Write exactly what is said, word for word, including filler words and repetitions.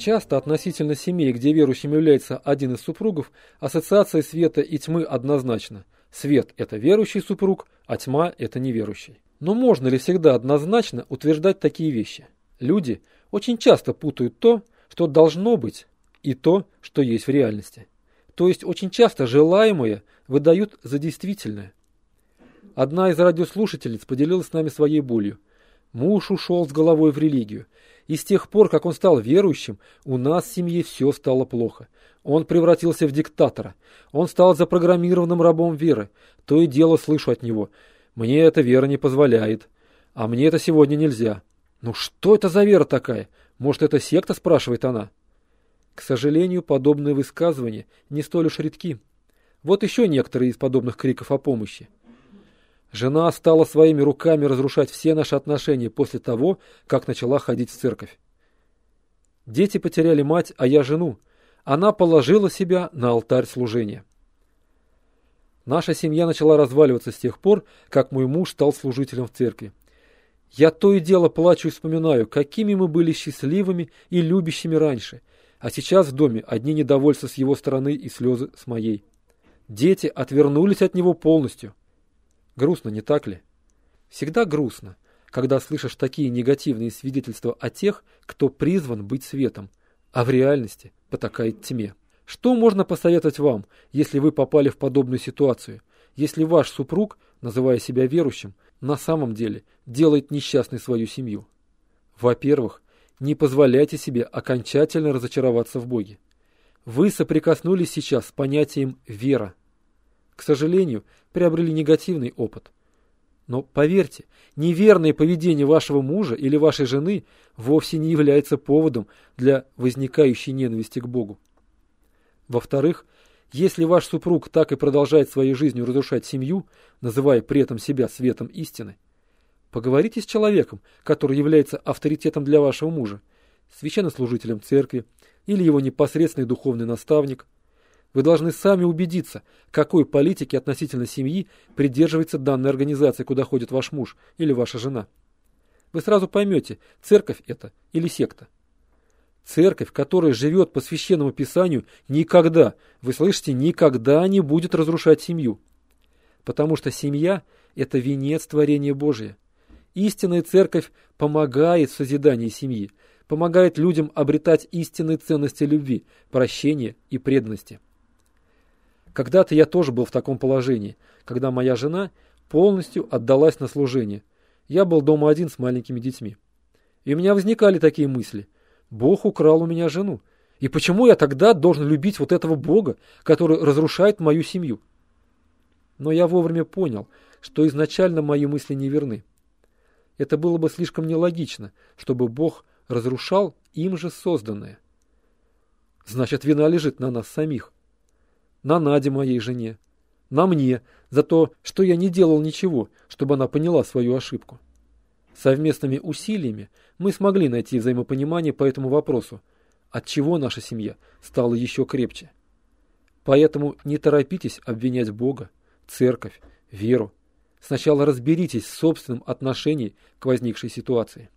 Часто относительно семей, где верующим является один из супругов, ассоциация света и тьмы однозначна. Свет – это верующий супруг, а тьма – это неверующий. Но можно ли всегда однозначно утверждать такие вещи? Люди очень часто путают то, что должно быть, и то, что есть в реальности. То есть очень часто желаемое выдают за действительное. Одна из радиослушательниц поделилась с нами своей болью. Муж ушел с головой в религию. И с тех пор, как он стал верующим, у нас в семье все стало плохо. Он превратился в диктатора. Он стал запрограммированным рабом веры. То и дело слышу от него: «Мне эта вера не позволяет. А мне это сегодня нельзя». «Ну что это за вера такая? Может, это секта?» – спрашивает она. К сожалению, подобные высказывания не столь уж редки. Вот еще некоторые из подобных криков о помощи. Жена стала своими руками разрушать все наши отношения после того, как начала ходить в церковь. Дети потеряли мать, а я жену. Она положила себя на алтарь служения. Наша семья начала разваливаться с тех пор, как мой муж стал служителем в церкви. Я то и дело плачу и вспоминаю, какими мы были счастливыми и любящими раньше, а сейчас в доме одни недовольства с его стороны и слезы с моей. Дети отвернулись от него полностью. Грустно, не так ли? Всегда грустно, когда слышишь такие негативные свидетельства о тех, кто призван быть светом, а в реальности потакает тьме. Что можно посоветовать вам, если вы попали в подобную ситуацию, если ваш супруг, называя себя верующим, на самом деле делает несчастной свою семью? Во-первых, не позволяйте себе окончательно разочароваться в Боге. Вы соприкоснулись сейчас с понятием «вера». К сожалению, приобрели негативный опыт. Но поверьте, неверное поведение вашего мужа или вашей жены вовсе не является поводом для возникающей ненависти к Богу. Во-вторых, если ваш супруг так и продолжает своей жизнью разрушать семью, называя при этом себя светом истины, поговорите с человеком, который является авторитетом для вашего мужа, священнослужителем церкви или его непосредственный духовный наставник. Вы должны сами убедиться, какой политики относительно семьи придерживается данная организация, куда ходит ваш муж или ваша жена. Вы сразу поймете, церковь это или секта. Церковь, которая живет по священному писанию, никогда, вы слышите, никогда не будет разрушать семью. Потому что семья – это венец творения Божия. Истинная церковь помогает в созидании семьи, помогает людям обретать истинные ценности любви, прощения и преданности. Когда-то я тоже был в таком положении, когда моя жена полностью отдалась на служение. Я был дома один с маленькими детьми. И у меня возникали такие мысли. Бог украл у меня жену. И почему я тогда должен любить вот этого Бога, который разрушает мою семью? Но я вовремя понял, что изначально мои мысли не верны. Это было бы слишком нелогично, чтобы Бог разрушал им же созданное. Значит, вина лежит на нас самих. На Наде, моей жене, на мне, за то, что я не делал ничего, чтобы она поняла свою ошибку. Совместными усилиями мы смогли найти взаимопонимание по этому вопросу, отчего наша семья стала еще крепче. Поэтому не торопитесь обвинять Бога, церковь, веру. Сначала разберитесь в собственном отношении к возникшей ситуации.